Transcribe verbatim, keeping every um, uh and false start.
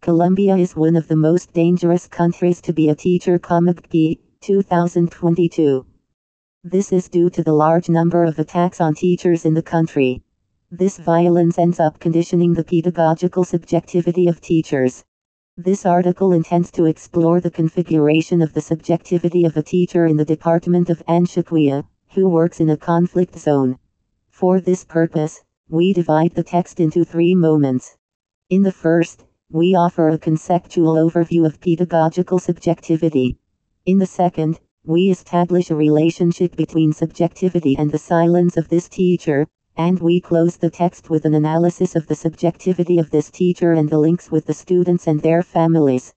Colombia is one of the most dangerous countries to be a teacher. G two thousand twenty-two. This is due to the large number of attacks on teachers in the country. This violence ends up conditioning the pedagogical subjectivity of teachers. This article intends to explore the configuration of the subjectivity of a teacher in the department of Antioquia, who works in a conflict zone. For this purpose, we divide the text into three moments. In the first, we offer a conceptual overview of pedagogical subjectivity. In the second, we establish a relationship between subjectivity and the silence of this teacher, and we close the text with an analysis of the subjectivity of this teacher and the links with the students and their families.